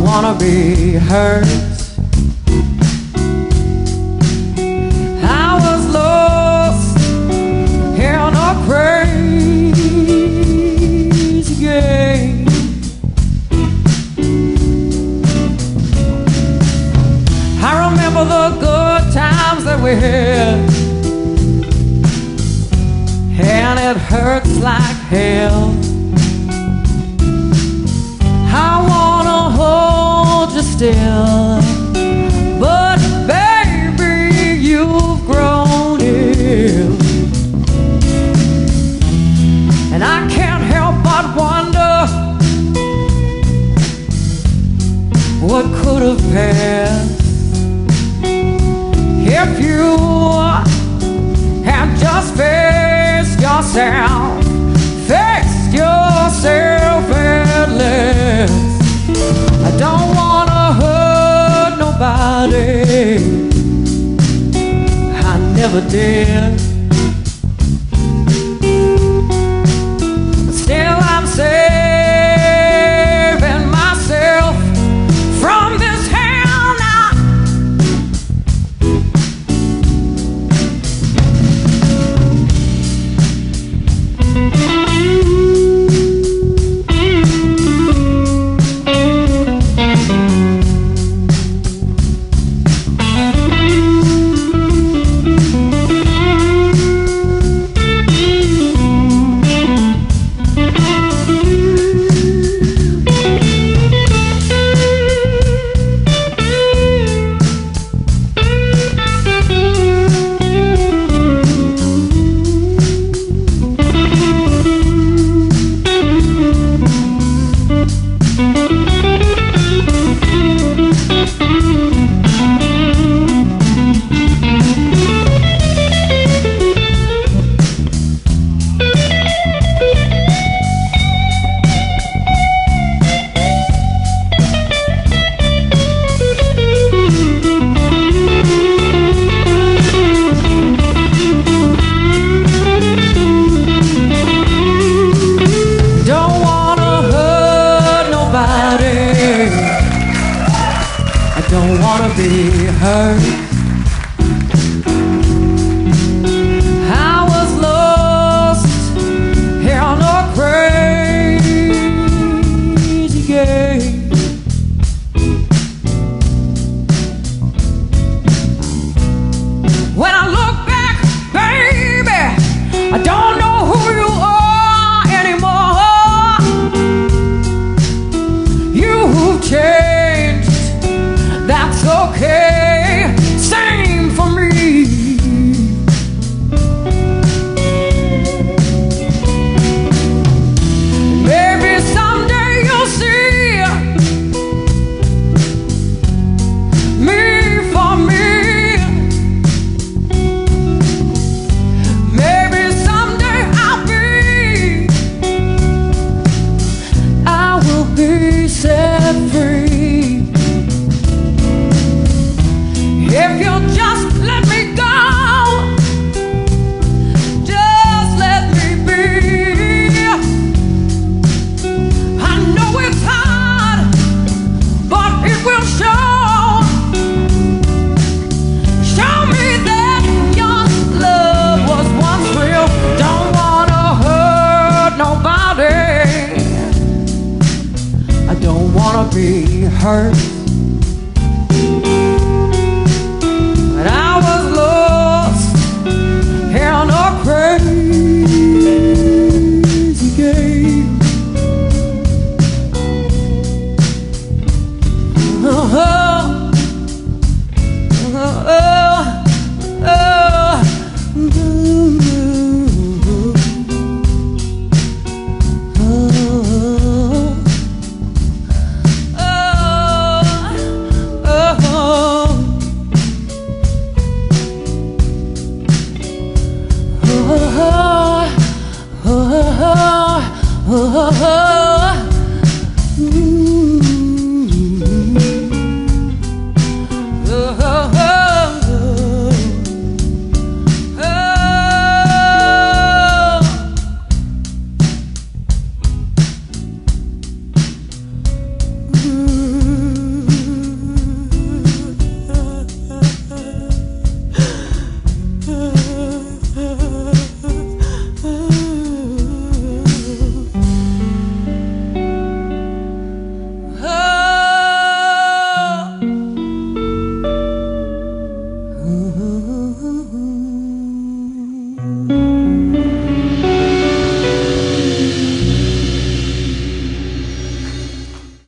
wanna be hurt. I was lost in a crazy game. I remember the good times that we had, and it hurts like hell. I wanna hold you still, but baby, you've grown ill. And I can't help but wonder what could have passed if you had just faced yourself, faced yourself at last. I don't wanna hurt nobody, I never did. Still I'm saving myself from this hell now. I don't wanna be hurt. I was lost in a crazy game. When I look back, baby, I don't know who you are anymore. You've changed, that's okay, same for me. Maybe someday you'll see me for me. Maybe someday I will be set free. If you'll just let me go, just let me be. I know it's hard, but it will show me that your love was once real. Don't wanna hurt nobody, I don't wanna be hurt.